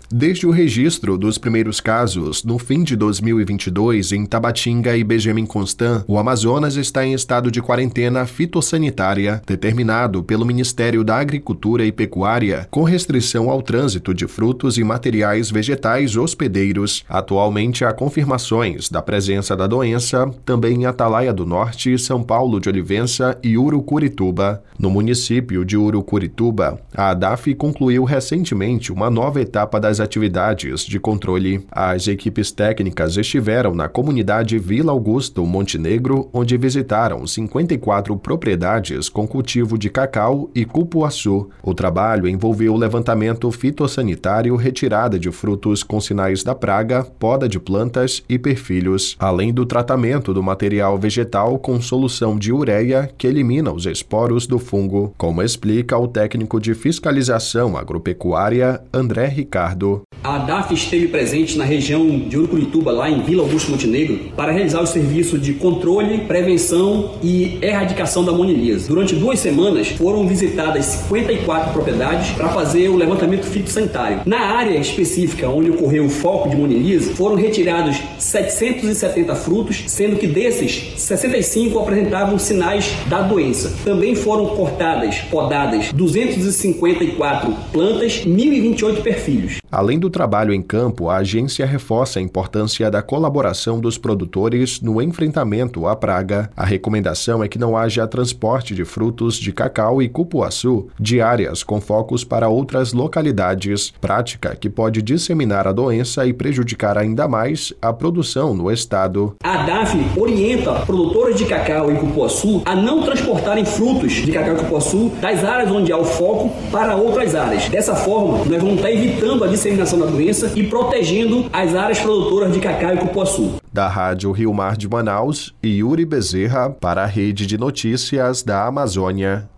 Desde o registro dos primeiros casos, no fim de 2022, em Tabatinga e Benjamin-Constant, o Amazonas está em estado de quarentena fitossanitária, determinado pelo Ministério da Agricultura e Pecuária, com restrição ao trânsito de frutos e materiais vegetais hospedeiros. Atualmente há confirmações da presença da doença também em Atalaia do Norte, São Paulo de Olivença e Urucurituba. No município de Urucurituba, a ADAF concluiu recentemente uma nova etapa das atividades de controle. As equipes técnicas estiveram na comunidade Vila Augusto, Montenegro, onde visitaram 54 propriedades com cultivo de cacau e cupuaçu. O trabalho envolveu o levantamento fitossanitário, retirada de frutos com sinais da praga, poda de plantas e perfilhos, além do tratamento do material vegetal com solução de ureia que elimina os esporos do fungo, como explica o técnico de fiscalização agropecuária André Ricardo. A ADAF esteve presente na região de Urucurituba, lá em Vila Augusto Montenegro, para realizar o serviço de controle, prevenção e erradicação da monilíase. Durante 2 semanas, foram visitadas 54 propriedades para fazer o levantamento fitossanitário. Na área específica onde ocorreu o foco de monilíase, foram retirados 770 frutos, sendo que desses, 65 apresentavam sinais da doença. Também foram podadas 254 plantas, 1.028 perfilhos. Além do trabalho em campo, a agência reforça a importância da colaboração dos produtores no enfrentamento à praga. A recomendação é que não haja transporte de frutos de cacau e cupuaçu de áreas com focos para outras localidades, prática que pode disseminar a doença e prejudicar ainda mais a produção no estado. A ADAF orienta produtores de cacau e cupuaçu a não transportarem frutos de cacau e cupuaçu das áreas onde há o foco para outras áreas. Dessa forma, nós vamos estar evitando a disseminação da doença e protegendo as áreas produtoras de cacau e cupuaçu. Da Rádio Rio Mar de Manaus, Yuri Bezerra para a Rede de Notícias da Amazônia.